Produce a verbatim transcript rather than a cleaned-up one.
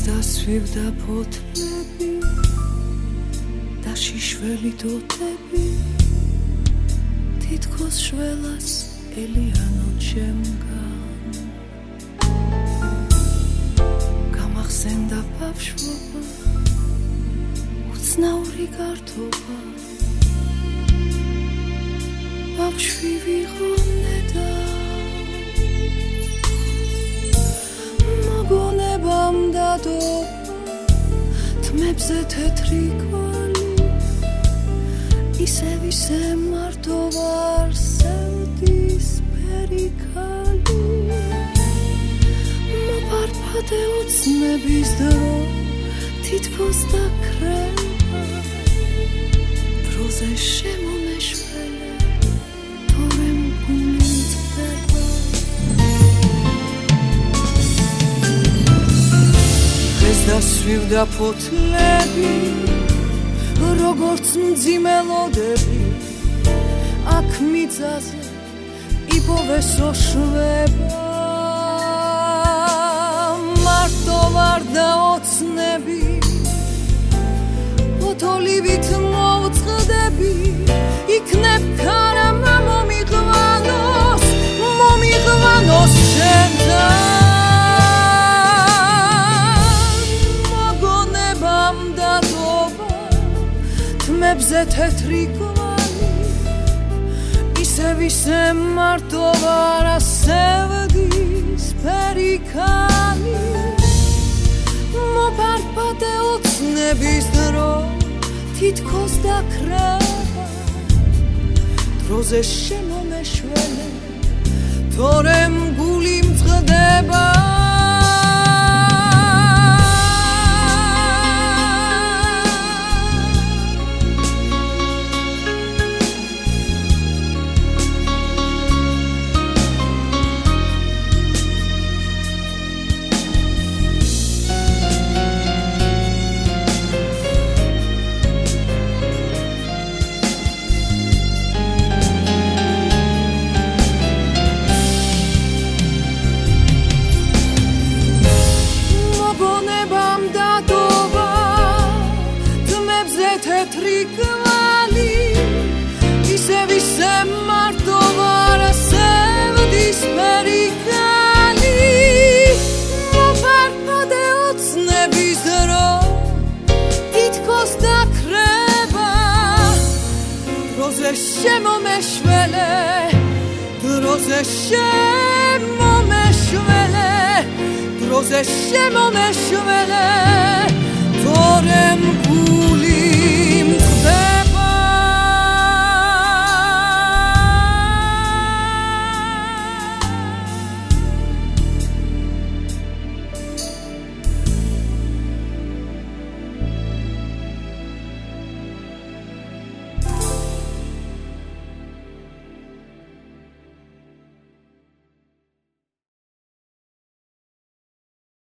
დასვივდა ფოთლები და შიშველი დოდები თითქოს შველას ელიანო ჩემგან გამახსენდა ბავშვობა უცნაური გართობა ბავშვი ვიყონე და მოგონებამ დადობა თმებზე თეთრი კვალი ისევ ისე მარტო ვარ სევდის ფერიკალი მოპარფადე უცნების დრო თითქოს დაქრება დროზე შემომეშველე თორემ გული მწყდება დღეს დასვივდა ფოთლები როგორც მძიმელოდები აქ მიწაზე იპოვესო შვება მარტო ვარ და ოცნები ფოთოლივით მოვწყდები იქნებ ქარამა მომიყვანოს მომიყვანოს შენთან მოგონებამ დადობა თმებზე თეთრი კვალი ისევ ისე მარტო ვარ ასევდის ფერიკალი მოპარპადე ოცნების დრო თითქოს დაქრება დროზე შემომეშველე თორემ გული მწყდება შემომეშველე დროზე შემომეშველე დროზე შემომეშველე თორე